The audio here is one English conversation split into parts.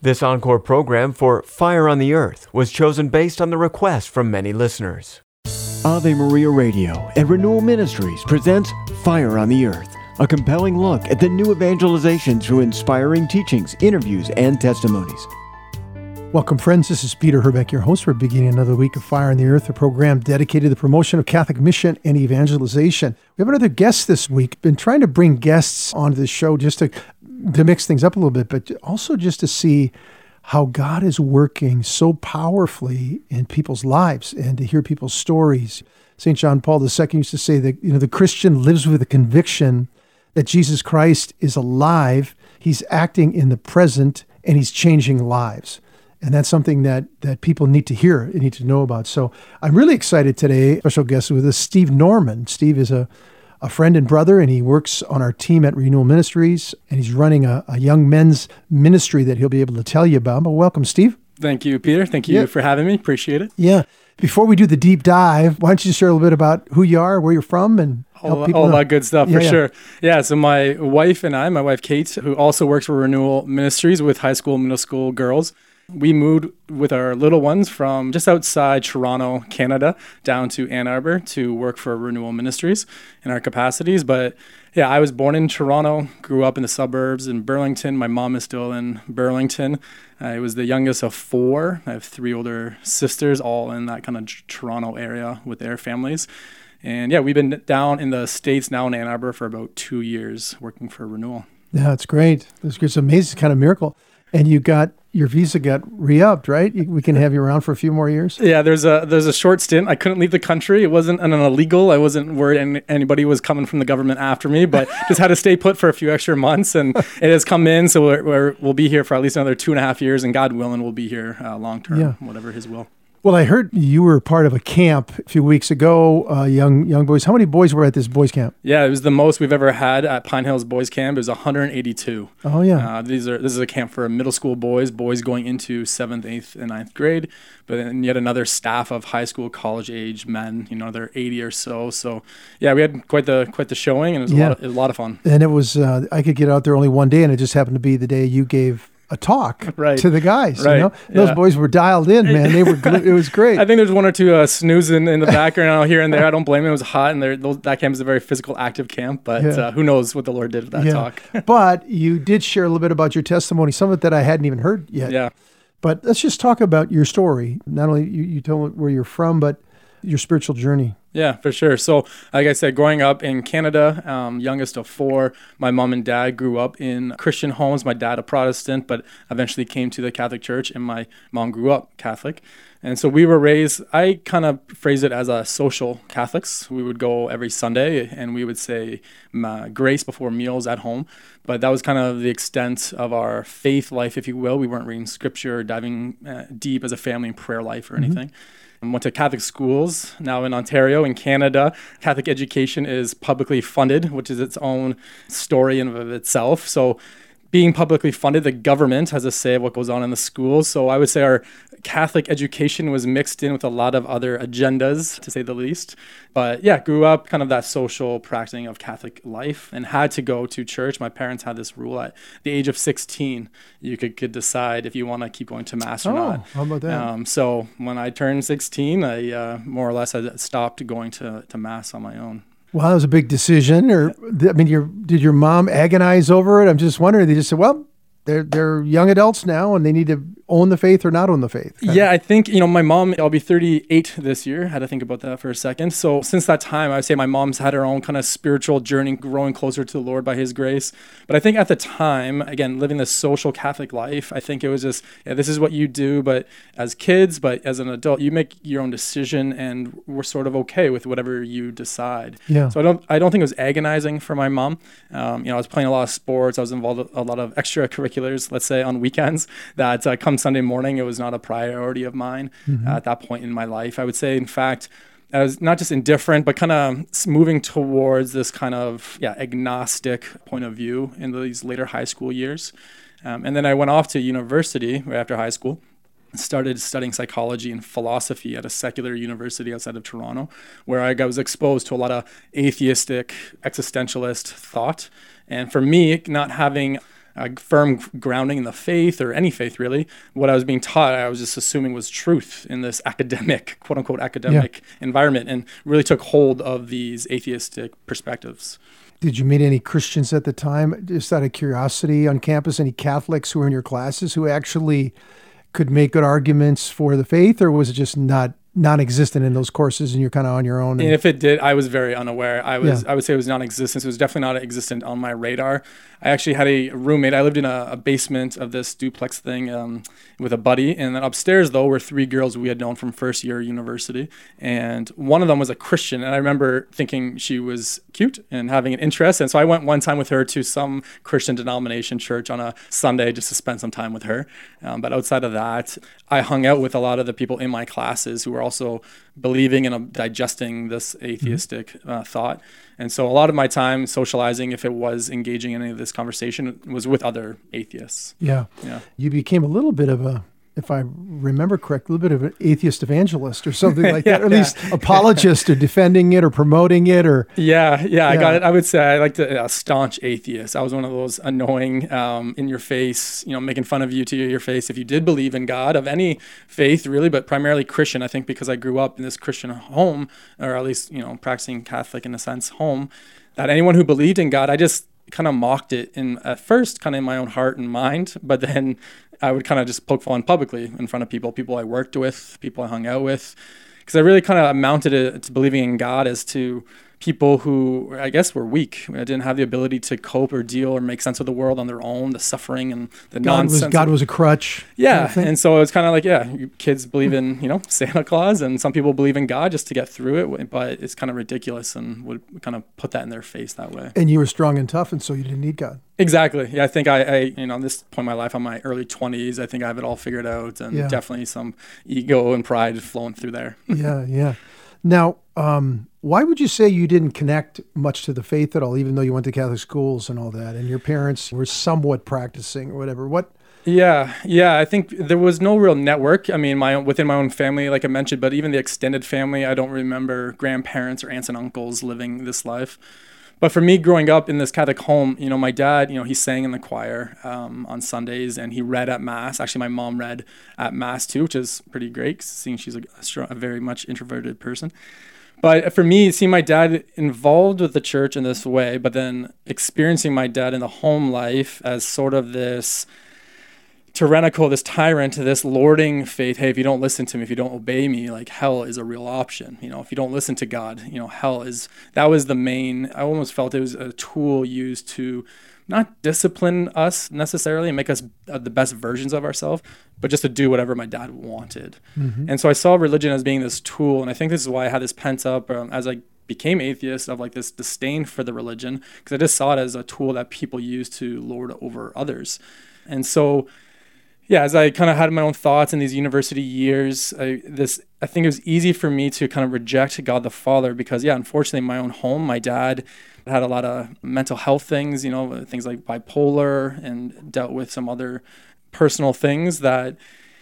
This encore program for Fire on the Earth was chosen based on the request from many listeners. Ave Maria Radio and Renewal Ministries presents Fire on the Earth, a compelling look at the new evangelization through inspiring teachings, interviews, and testimonies. Welcome, friends. This is Peter Herbeck, your host. We're beginning another week of Fire on the Earth, a program dedicated to the promotion of Catholic mission and evangelization. We have another guest this week. Been trying to bring guests onto the show just to mix things up a little bit, but also just to see how God is working so powerfully in people's lives and to hear people's stories. St. John Paul II used to say that, the Christian lives with the conviction that Jesus Christ is alive, he's acting in the present, and he's changing lives. And that's something that people need to hear and need to know about. So I'm really excited today. Special guest with us, Steve Norman. Steve is a friend and brother, and he works on our team at Renewal Ministries, and he's running a young men's ministry that he'll be able to tell you about. But welcome, Steve. Thank you, Peter. Thank you for having me. Appreciate it. Yeah. Before we do the deep dive, why don't you share a little bit about who you are, where you're from, and help people all know. that good stuff, for sure. Yeah, so my wife and I, my wife Kate, who also works for Renewal Ministries with high school, middle school girls, we moved with our little ones from just outside Toronto, Canada, down to Ann Arbor to work for Renewal Ministries in our capacities. But yeah, I was born in Toronto, grew up in the suburbs in Burlington. My mom is still in Burlington. I was the youngest of four. I have three older sisters, all in that kind of Toronto area with their families. And yeah, we've been down in the States now in Ann Arbor for about 2 years working for Renewal. Yeah, it's great. It's amazing, kind of miracle. And your visa got re-upped, right? We can have you around for a few more years? Yeah, there's a short stint. I couldn't leave the country. It wasn't an illegal. I wasn't worried anybody was coming from the government after me, but just had to stay put for a few extra months. And it has come in, so we'll be here for at least another 2.5 years, and God willing, we'll be here long term, whatever His will. Well, I heard you were part of a camp a few weeks ago, young boys. How many boys were at this boys camp? Yeah, it was the most we've ever had at Pine Hills Boys Camp. It was 182. Oh, yeah. This is a camp for middle school boys going into 7th, 8th, and 9th grade, but then yet another staff of high school, college-age men, they're 80 or so. So, yeah, we had quite the showing, and it was a lot of fun. And it was, I could get out there only one day, and it just happened to be the day you gave a talk to the guys. Those boys were dialed in, man. They were it was great. I think there's one or two snoozing in the background here and there. I don't blame them. It was hot, and that camp is a very physical, active camp, but who knows what the Lord did with that talk. But you did share a little bit about your testimony, some of it that I hadn't even heard yet. Yeah. But let's just talk about your story. Not only you tell where you're from, but your spiritual journey. Yeah, for sure. So, like I said, growing up in Canada, youngest of four, my mom and dad grew up in Christian homes. My dad a Protestant, but eventually came to the Catholic Church, and my mom grew up Catholic. And so we were raised, I kind of phrase it as a social Catholics. We would go every Sunday, and we would say grace before meals at home. But that was kind of the extent of our faith life, if you will. We weren't reading scripture or diving deep as a family in prayer life or anything. Went to Catholic schools. Now in Ontario, in Canada, Catholic education is publicly funded, which is its own story in of itself. So being publicly funded, the government has a say of what goes on in the schools. So I would say our Catholic education was mixed in with a lot of other agendas, to say the least. But yeah, grew up kind of that social practicing of Catholic life and had to go to church. My parents had this rule at the age of 16, you could decide if you want to keep going to Mass or not. How about that? So when I turned 16, I more or less had stopped going to Mass on my own. Well, that was a big decision. Did your mom agonize over it? I'm just wondering. They just said, well, they're young adults now, and they need to own the faith or not own the faith. Yeah, I think, my mom, I'll be 38 this year. Had to think about that for a second. So since that time, I would say my mom's had her own kind of spiritual journey, growing closer to the Lord by His grace. But I think at the time, again, living this social Catholic life, I think it was just, this is what you do, but as kids, but as an adult, you make your own decision, and we're sort of okay with whatever you decide. Yeah. So I don't think it was agonizing for my mom. I was playing a lot of sports. I was involved in a lot of extracurriculars, let's say on weekends, that come Sunday morning, it was not a priority of mine at that point in my life. I would say, in fact, I was not just indifferent, but kind of moving towards this kind of agnostic point of view in these later high school years. And then I went off to university right after high school. Started studying psychology and philosophy at a secular university outside of Toronto, where I was exposed to a lot of atheistic, existentialist thought. And for me, not having a firm grounding in the faith or any faith really. What I was being taught, I was just assuming was truth in this academic, quote unquote, academic environment, and really took hold of these atheistic perspectives. Did you meet any Christians at the time, just out of curiosity, on campus? Any Catholics who were in your classes who actually could make good arguments for the faith, or was it just non-existent in those courses and you're kind of on your own? And if it did, I was very unaware. I would say it was non-existent. It was definitely not existent on my radar. I actually had a roommate. I lived in a basement of this duplex thing with a buddy. And then upstairs, though, were 3 girls we had known from first year university. And one of them was a Christian. And I remember thinking she was cute and having an interest. And so I went one time with her to some Christian denomination church on a Sunday just to spend some time with her. But outside of that, I hung out with a lot of the people in my classes who were also believing and digesting this atheistic thought. And so a lot of my time socializing, if it was engaging in any of this conversation, was with other atheists. Yeah. You became a little bit of a, if I remember correctly, a little bit of an atheist evangelist or something like that, or at least apologist or defending it or promoting it or. Yeah, I got it. I would say I like a staunch atheist. I was one of those annoying, in your face, making fun of you to your face if you did believe in God, of any faith really, but primarily Christian. I think because I grew up in this Christian home, or at least, practicing Catholic in a sense home, that anyone who believed in God, I just kind of mocked it at first, kind of in my own heart and mind, but then I would kind of just poke fun publicly in front of people I worked with, people I hung out with, because I really kind of amounted it to believing in God as to people who I guess were weak. I didn't have the ability to cope or deal or make sense of the world on their own, the suffering and the nonsense. God was a crutch. Yeah. And so it's kind of like, you kids believe in, Santa Claus, and some people believe in God just to get through it, but it's kind of ridiculous and would kind of put that in their face that way. And you were strong and tough, and so you didn't need God. Exactly. Yeah, I think I at this point in my life, I'm in my early 20s, I think I have it all figured out, and definitely some ego and pride flowing through there. Yeah. Now, why would you say you didn't connect much to the faith at all, even though you went to Catholic schools and all that, and your parents were somewhat practicing or whatever? What? Yeah. I think there was no real network. I mean, within my own family, like I mentioned, but even the extended family, I don't remember grandparents or aunts and uncles living this life. But for me, growing up in this Catholic home, my dad, he sang in the choir on Sundays, and he read at Mass. Actually, my mom read at Mass too, which is pretty great, seeing she's a very much introverted person. But for me, seeing my dad involved with the church in this way, but then experiencing my dad in the home life as sort of this tyrannical, this tyrant, this lording faith. Hey, if you don't listen to me, if you don't obey me, like hell is a real option. If you don't listen to God, hell is, that was the main, I almost felt it was a tool used to not discipline us necessarily and make us the best versions of ourselves, but just to do whatever my dad wanted. Mm-hmm. And so I saw religion as being this tool. And I think this is why I had this pent up as I became atheist, of like this disdain for the religion, because I just saw it as a tool that people use to lord over others. And so as I kind of had my own thoughts in these university years, I think it was easy for me to kind of reject God the Father because, unfortunately, in my own home, my dad had a lot of mental health things, things like bipolar, and dealt with some other personal things that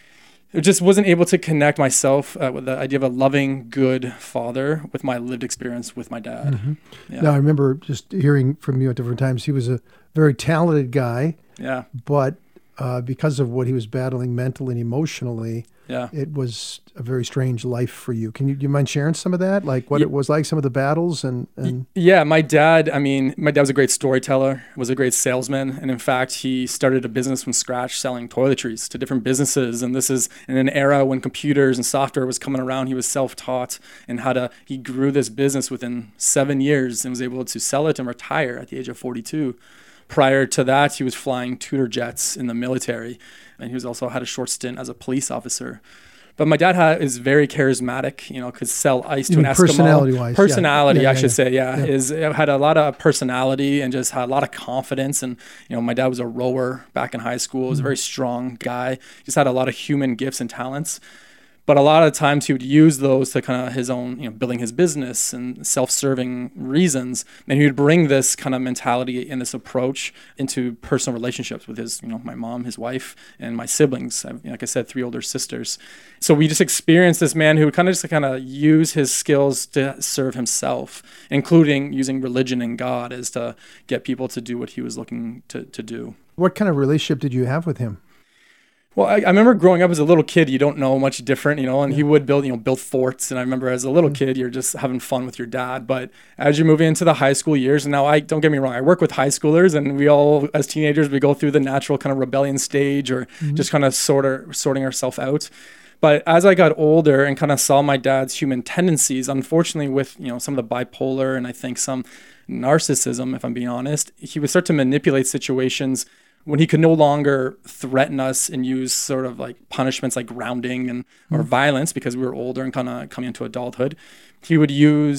it just wasn't able to connect myself with the idea of a loving, good father with my lived experience with my dad. Mm-hmm. Yeah. Now, I remember just hearing from you at different times, he was a very talented guy, but because of what he was battling mentally and emotionally, it was a very strange life for you. Do you mind sharing some of that? Like what it was like, some of the battles and... Yeah, my dad was a great storyteller, was a great salesman. And in fact, he started a business from scratch selling toiletries to different businesses. And this is in an era when computers and software was coming around. He was self-taught and he grew this business within 7 years and was able to sell it and retire at the age of 42. Prior to that, he was flying Tudor jets in the military, and he was also had a short stint as a police officer. But my dad is very charismatic, could sell ice to an Eskimo. Personality, I should say, had a lot of personality and just had a lot of confidence. And, my dad was a rower back in high school, was a very strong guy, just had a lot of human gifts and talents. But a lot of times he would use those to kind of his own, building his business and self-serving reasons. And he would bring this kind of mentality and this approach into personal relationships with his, my mom, his wife, and my siblings. Like I said, 3 older sisters. So we just experienced this man who would kind of use his skills to serve himself, including using religion and God as to get people to do what he was looking to do. What kind of relationship did you have with him? Well, I remember growing up as a little kid, you don't know much different, and he would build forts. And I remember as a little kid, you're just having fun with your dad. But as you move into the high school years, and now don't get me wrong, I work with high schoolers, and we all, as teenagers, we go through the natural kind of rebellion stage or just kind of sorting ourselves out. But as I got older and kind of saw my dad's human tendencies, unfortunately with, some of the bipolar and I think some narcissism, if I'm being honest, he would start to manipulate situations when he could no longer threaten us and use sort of like punishments like grounding or violence because we were older and kind of coming into adulthood. He would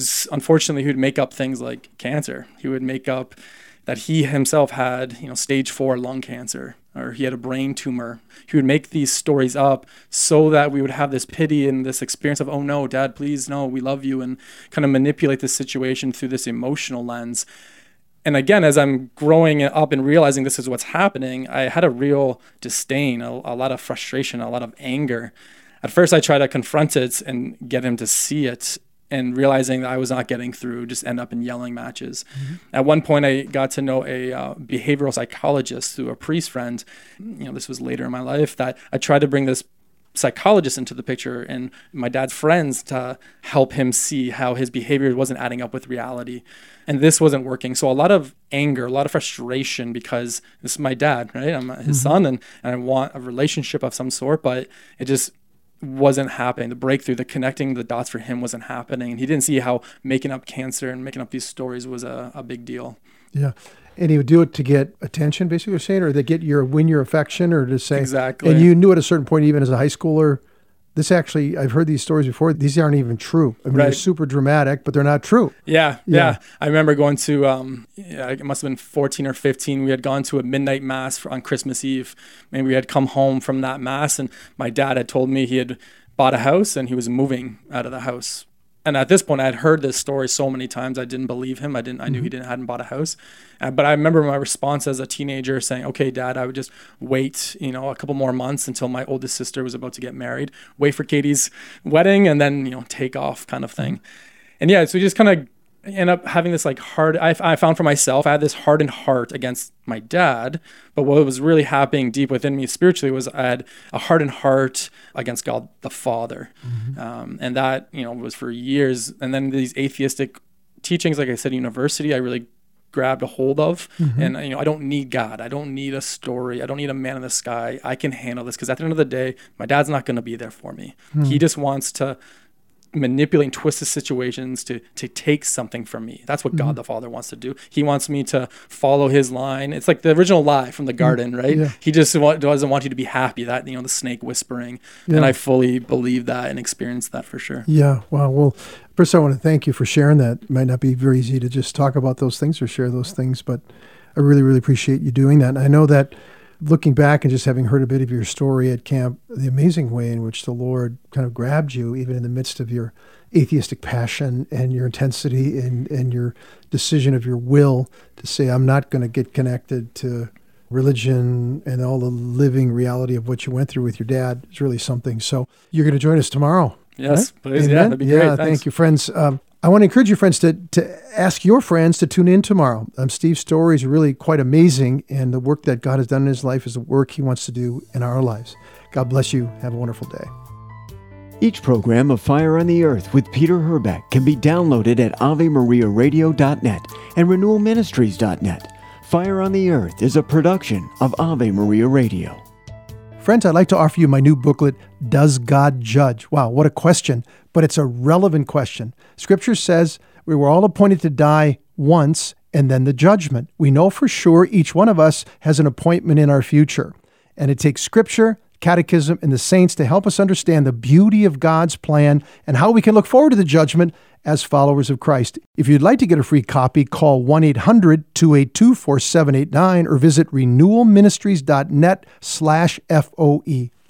make up things like cancer. He would make up that he himself had, stage 4 lung cancer, or he had a brain tumor. He would make these stories up so that we would have this pity and this experience of, oh no, Dad, please, no, we love you, and kind of manipulate the situation through this emotional lens. And again, as I'm growing up and realizing this is what's happening, I had a real disdain, a lot of frustration, a lot of anger. At first, I tried to confront it and get him to see it, and realizing that I was not getting through, just end up in yelling matches. Mm-hmm. At one point, I got to know a behavioral psychologist through a priest friend. This was later in my life, that I tried to bring this psychologist into the picture and my dad's friends to help him see how his behavior wasn't adding up with reality. And this wasn't working. So a lot of anger, a lot of frustration, because this is my dad, right? I'm his son, and I want a relationship of some sort, but it just wasn't happening. The breakthrough, the connecting the dots for him wasn't happening. And he didn't see how making up cancer and making up these stories was a big deal. Yeah. And he would do it to get attention, basically, you're saying, or to win your affection, or to say... Exactly. And you knew at a certain point, even as a high schooler, this actually, I've heard these stories before, these aren't even true. I mean, They're super dramatic, but they're not true. Yeah. I remember going to, it must have been 14 or 15, we had gone to a midnight mass on Christmas Eve, and we had come home from that mass, and my dad had told me he had bought a house and he was moving out of the house. And at this point, I had heard this story so many times, I didn't believe him. I knew he hadn't bought a house. But I remember my response as a teenager saying, okay, Dad, I would just wait, a couple more months until my oldest sister was about to get married, wait for Katie's wedding, and then, take off kind of thing. And yeah, so we just kind of end up having this I found for myself, I had this hardened heart against my dad, but what was really happening deep within me spiritually was I had a hardened heart against God the Father. And that, was for years. And then these atheistic teachings, like I said, university, I really grabbed a hold of. And, I don't need God. I don't need a story. I don't need a man in the sky. I can handle this, because at the end of the day, my dad's not going to be there for me. He just wants to manipulate and twist the situations to take something from me. That's what God the Father wants to do. He wants me to follow his line. It's like the original lie from the garden, right? Yeah. He just doesn't want you to be happy, that, the snake whispering. Yeah. And I fully believe that and experienced that for sure. Yeah. Wow. Well, first I want to thank you for sharing that. It might not be very easy to just talk about those things or share those things, but I really, really appreciate you doing that. And I know that looking back and just having heard a bit of your story at camp, the amazing way in which the Lord kind of grabbed you, even in the midst of your atheistic passion and your intensity and your decision of your will to say, I'm not going to get connected to religion and all the living reality of what you went through with your dad, is really something. So you're going to join us tomorrow. Yes, right? Please. Yeah, that'd be great. Yeah, thank you, friends. I want to encourage you, friends, to ask your friends to tune in tomorrow. Steve's story is really quite amazing, and the work that God has done in his life is the work he wants to do in our lives. God bless you. Have a wonderful day. Each program of Fire on the Earth with Peter Herbeck can be downloaded at AveMariaRadio.net and RenewalMinistries.net. Fire on the Earth is a production of Ave Maria Radio. Friends, I'd like to offer you my new booklet, Does God Judge? Wow, what a question, but it's a relevant question. Scripture says we were all appointed to die once and then the judgment. We know for sure each one of us has an appointment in our future. And it takes Scripture, Catechism, and the saints to help us understand the beauty of God's plan and how we can look forward to the judgment as followers of Christ. If you'd like to get a free copy, call 1-800-282-4789 or visit renewalministries.net/FOE.